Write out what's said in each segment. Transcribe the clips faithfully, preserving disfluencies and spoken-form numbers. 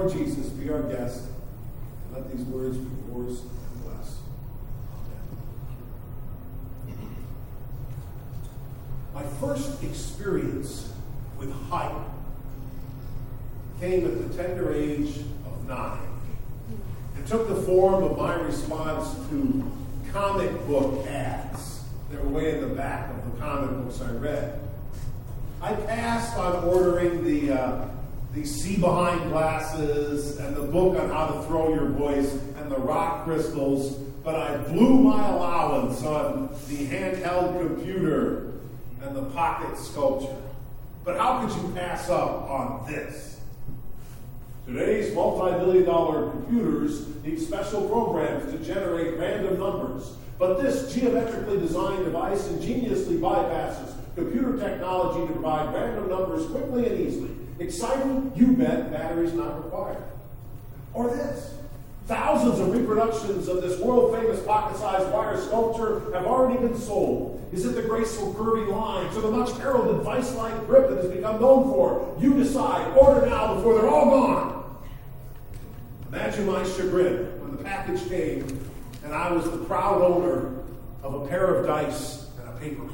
Lord Jesus, be our guest. Let these words be yours and blessed. Amen. My first experience with hype came at the tender age of nine. It took the form of my response to comic book ads that were way in the back of the comic books I read. I passed on ordering the uh, the see-behind glasses and the book on how to throw your voice and the rock crystals, but I blew my allowance on the handheld computer and the pocket sculpture. But how could you pass up on this? Today's multi-million dollar computers need special programs to generate random numbers, but this geometrically designed device ingeniously bypasses computer technology to provide random numbers quickly and easily. Exciting? You bet. Batteries not required. Or this. Thousands of reproductions of this world-famous pocket-sized wire sculpture have already been sold. Is it the graceful curving lines or the much heralded vice-like grip that has become known for? You decide. Order now before they're all gone. Imagine my chagrin when the package came and I was the proud owner of a pair of dice and a paperclip.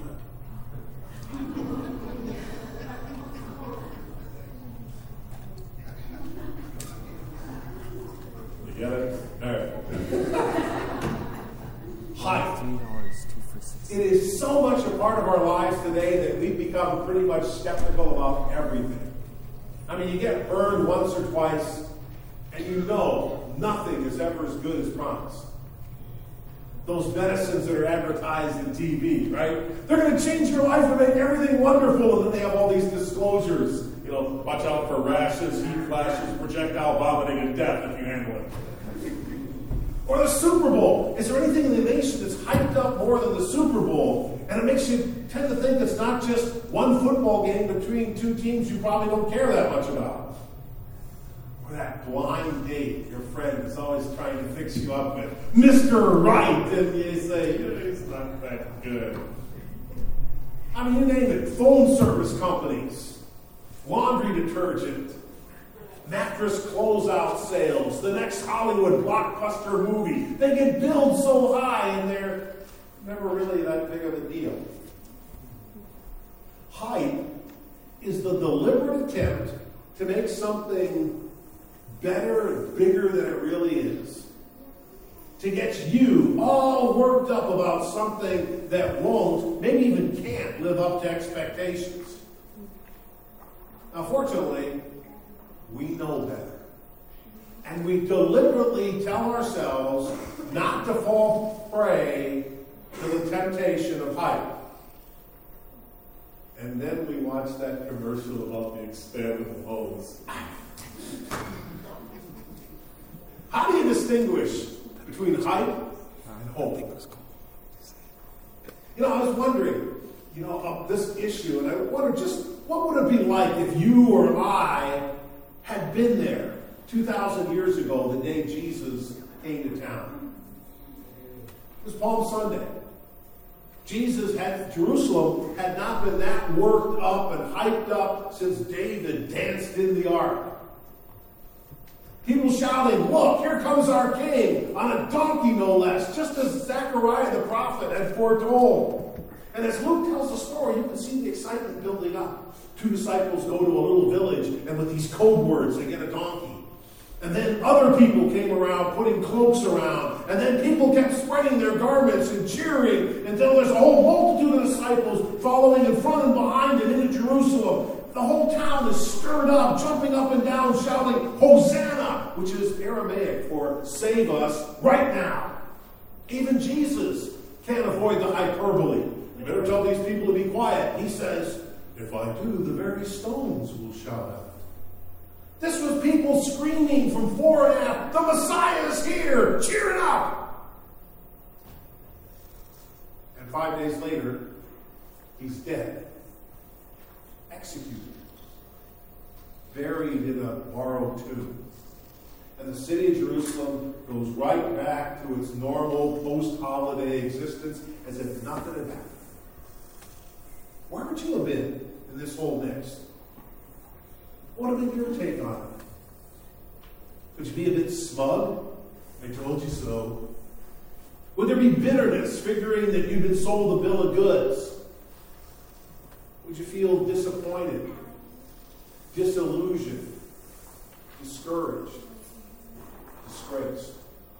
You get it? All right. Hype. It is so much a part of our lives today that we've become pretty much skeptical about everything. I mean, you get burned once or twice, and you know nothing is ever as good as promised. Those medicines that are advertised in T V, right? They're going to change your life and make everything wonderful, and then they have all these disclosures. You know, watch out for rashes, heat flashes, projectile vomiting, and death if you handle it. Or the Super Bowl. Is there anything in the nation that's hyped up more than the Super Bowl? And it makes you tend to think it's not just one football game between two teams you probably don't care that much about. Or that blind date your friend is always trying to fix you up with. Mister Right. And you say, it's not that good. I mean, you name it. Phone service companies. Laundry detergent. Mattress closeout sales, the next Hollywood blockbuster movie. They get billed so high and they're never really that big of a deal. Hype is the deliberate attempt to make something better and bigger than it really is. To get you all worked up about something that won't, maybe even can't, live up to expectations. Now, fortunately, we know better. And we deliberately tell ourselves not to fall prey to the temptation of hype. And then we watch that commercial about the expandable hose. How do you distinguish between hype and hope? You know, I was wondering, you know, of this issue, and I wondered just what would it be like if you or I had been there two thousand years ago, the day Jesus came to town. It was Palm Sunday. Jesus had, Jerusalem had not been that worked up and hyped up since David danced in the ark. People shouting, look, here comes our king, on a donkey no less, just as Zechariah the prophet had foretold. And as Luke tells the story, you can see the excitement building up. Two disciples go to a little village, and with these code words, they get a donkey. And then other people came around, putting cloaks around. And then people kept spreading their garments and cheering until there's a whole multitude of disciples following in front and behind and into Jerusalem. The whole town is stirred up, jumping up and down, shouting, Hosanna, which is Aramaic for save us right now. Even Jesus can't avoid the hyperbole. You better tell these people to be quiet. He says, if I do, the very stones will shout out. This was people screaming from fore and aft, the Messiah is here, cheer it up. And five days later, he's dead, executed, buried in a borrowed tomb. And the city of Jerusalem goes right back to its normal post-holiday existence as if nothing had happened. Where would you have been in this whole mix? What would have been your take on it? Would you be a bit smug? I told you so. Would there be bitterness, figuring that you've been sold a bill of goods? Would you feel disappointed, disillusioned, discouraged, disgraced?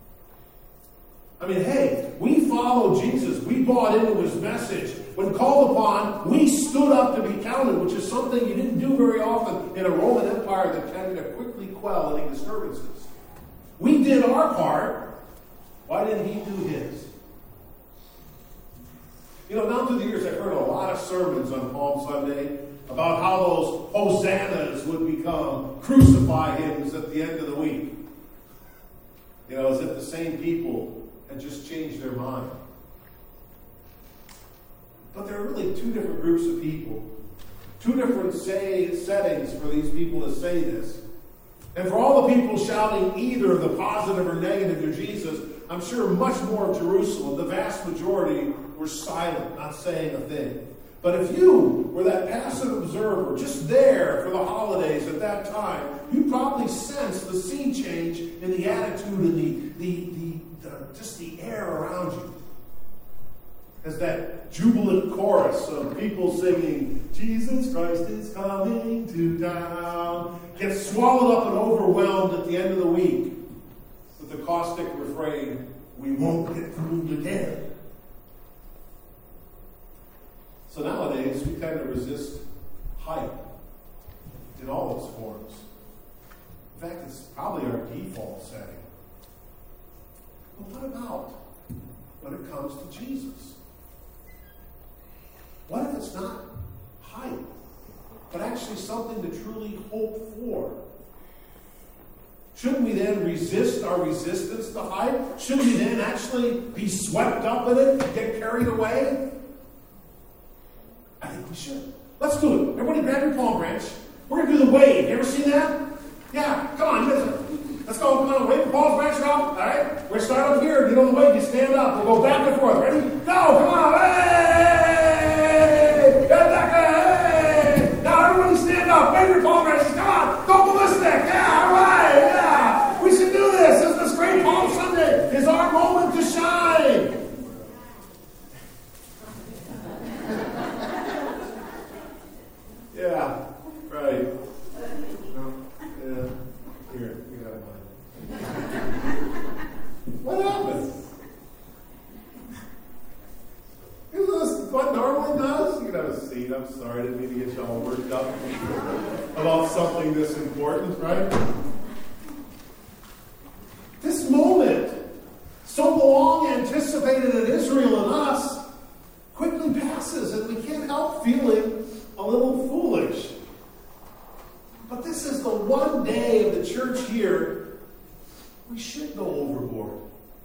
I mean, hey, we follow Jesus. We bought into his message. When called upon, we stood up to be counted, which is something you didn't do very often in a Roman Empire that tended to quickly quell any disturbances. We did our part. Why didn't he do his? You know, down through the years, I've heard a lot of sermons on Palm Sunday about how those hosannas would become crucify hymns at the end of the week. You know, as if the same people had just changed their mind. But there are really two different groups of people. Two different say, settings for these people to say this. And for all the people shouting either the positive or negative to Jesus, I'm sure much more of Jerusalem, the vast majority, were silent, not saying a thing. But if you were that passive observer, just there for the holidays at that time, you probably sensed the sea change in the attitude and the, the, the, the just the air around you. As that jubilant chorus of people singing, Jesus Christ is coming to town, gets swallowed up and overwhelmed at the end of the week with the caustic refrain, we won't get fooled again. So nowadays, we kind of resist hype in all its forms. In fact, it's probably our default setting. But what about when it comes to Jesus? What if it's not hype, but actually something to truly hope for? Shouldn't we then resist our resistance to hype? Shouldn't we then actually be swept up in it and get carried away? I think we should. Let's do it. Everybody grab your palm branch. We're going to do the wave. You ever seen that? Yeah, come on, listen. Let's go. Come on, wave the palm branch up. All right? We're going to start up here. You know the wave. You stand up. We'll go back and forth. Ready? Go. Come on. Hey! Get back. Hey! Now everybody stand up. Wave your palm branches. Come on. Go ballistic. Yeah, all right. Yeah. We should do this. This is this great Palm Sunday. It's our moment to shine. Yeah, right. No, yeah. Here, you got mine. What happened? Isn't this what normally does? You can have a seat. I'm sorry, I didn't mean to get you all worked up about something this important, right? This moment, so long anticipated in Israel and us, quickly passes, and we can't help feeling a little foolish. But this is the one day of the church year we should go overboard.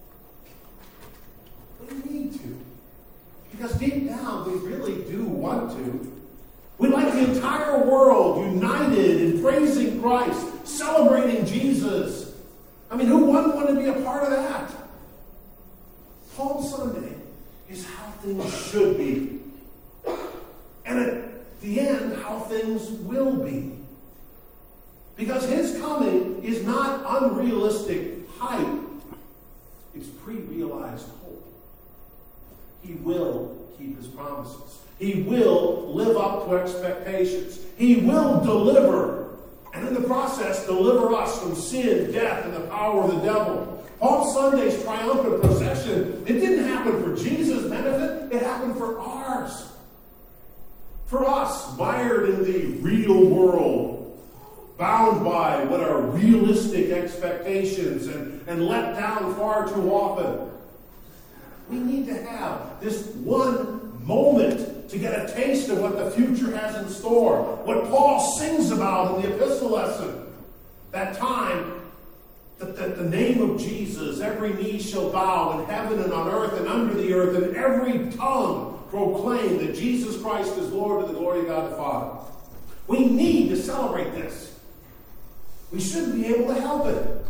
We need to. Because deep down, we really do want to. We'd like the entire world united in praising Christ, celebrating Jesus. I mean, who wouldn't want to be a part of that? Palm Sunday is how things should be. And at the end, how things will be. Because his coming is not unrealistic hype. It's pre-realized hope. He will keep his promises. He will live up to expectations. He will deliver. And in the process, deliver us from sin, death, and the power of the devil. Palm Sunday's triumphant procession, it didn't happen for Jesus' benefit. It happened for ours. For us, mired in the real world, bound by what are realistic expectations and, and let down far too often. We need to have this one moment to get a taste of what the future has in store. What Paul sings about in the epistle lesson. That time that, that the name of Jesus, every knee shall bow in heaven and on earth and under the earth, and every tongue proclaim that Jesus Christ is Lord to the glory of God the Father. We need to celebrate this. We shouldn't be able to help it.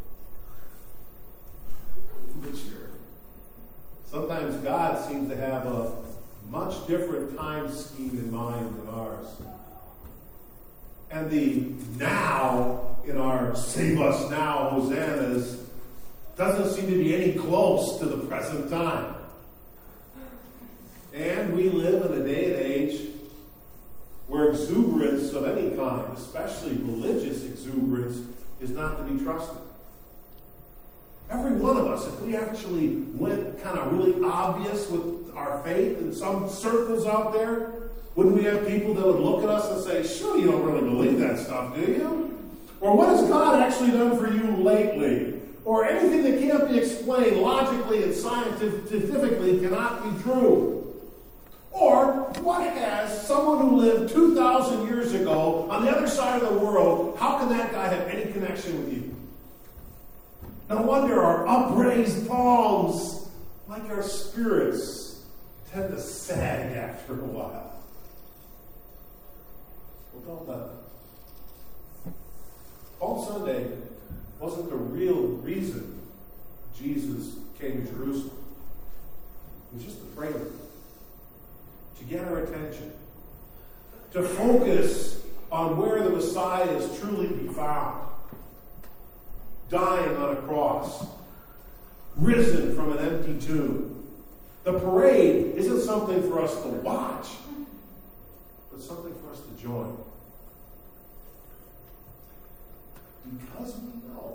But sure. Sometimes God seems to have a much different time scheme in mind than ours. And the now in our save us now hosannas doesn't seem to be any close to the present time. And we live in a day and age where exuberance of any kind, especially religious exuberance, is not to be trusted. Every one of us, if we actually went kind of really obvious with our faith in some circles out there, wouldn't we have people that would look at us and say, sure, you don't really believe that stuff, do you? Or what has God actually done for you lately? Or anything that can't be explained logically and scientifically cannot be true. Or what has someone who lived two thousand years ago on the other side of the world, how can that guy have any connection with you? No wonder our upraised palms, like our spirits, tend to sag after a while. Well, don't let them. Palm Sunday wasn't the real reason Jesus came to Jerusalem. It was just a prelude to get our attention, to focus on where the Messiah is truly to be found. Dying on a cross, risen from an empty tomb. The parade isn't something for us to watch, but something for us to join. Because we know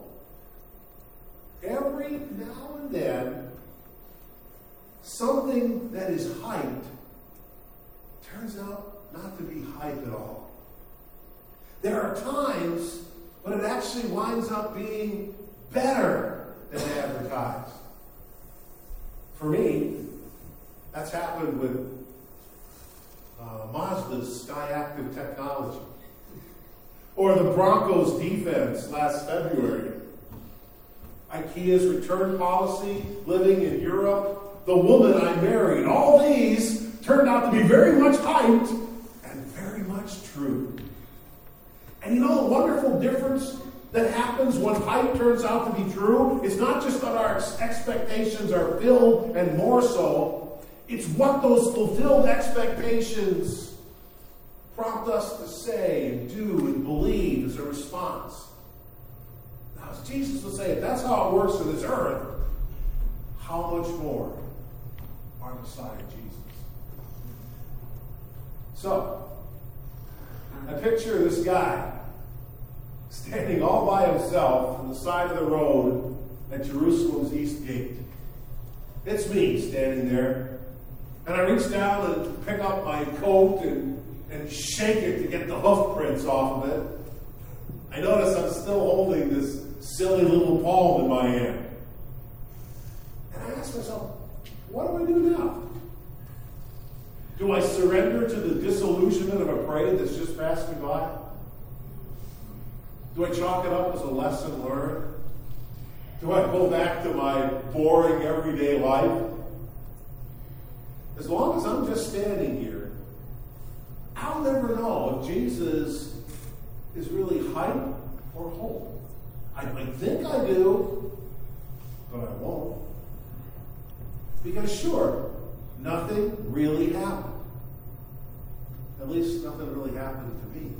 every now and then something that is hyped turns out not to be hype at all. There are times when it actually winds up being better than advertised. For me, that's happened with uh, Mazda's Skyactiv technology. Or the Broncos defense last February. IKEA's return policy, living in Europe, the woman I married. All these turned out to be very much hyped and very much true. And you know the wonderful difference that happens when hype turns out to be true? It's not just that our expectations are filled and more so. It's what those fulfilled expectations prompt us to say and do and believe as a response. Now, as Jesus would say, if that's how it works in this earth, how much more our Messiah Jesus? So, I picture this guy standing all by himself on the side of the road at Jerusalem's East Gate. It's me standing there. And I reach down and pick up my coat and, and shake it to get the hoof prints off of it. I notice I'm still holding this silly little palm in my hand. And I ask myself, what do I do now? Do I surrender to the disillusionment of a parade that's just passed me by? Do I chalk it up as a lesson learned? Do I go back to my boring everyday life? As long as I'm just standing here, I'll never know if Jesus is really hype or hope. I might think I do, but I won't. Because sure, nothing really happened. At least nothing really happened to me.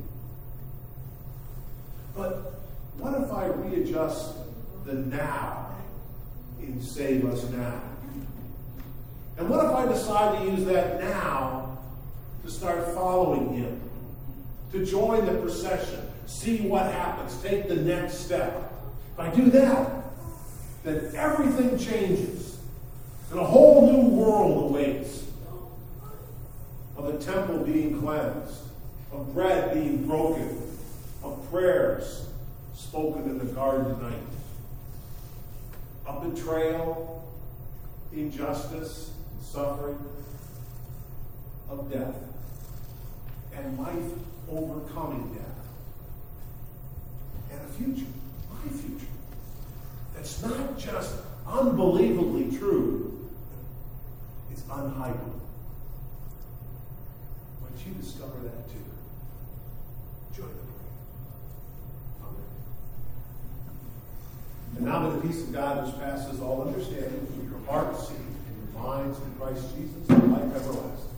But what if I readjust the now in Save Us Now? And what if I decide to use that now to start following him? To join the procession, see what happens, take the next step. If I do that, then everything changes. And a whole new world awaits. Of the temple being cleansed, of bread being broken, of prayers spoken in the garden at night, of betrayal, injustice, suffering, of death, and life overcoming death, and a future, my future, that's not just unbelievably true, it's unhypeable. Once you discover that too, join the parade. Amen. And now may the peace of God which passes all understanding, keep your hearts and your minds in Christ Jesus, and life everlasting.